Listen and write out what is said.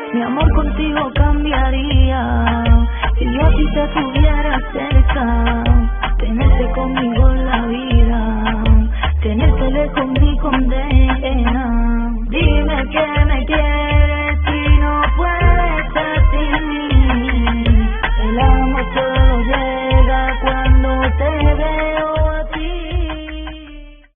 Mi amor contigo cambiaría. Si yo a ti te tuviera cerca, tenerte conmigo en la vida, tenerte lejos mi condena.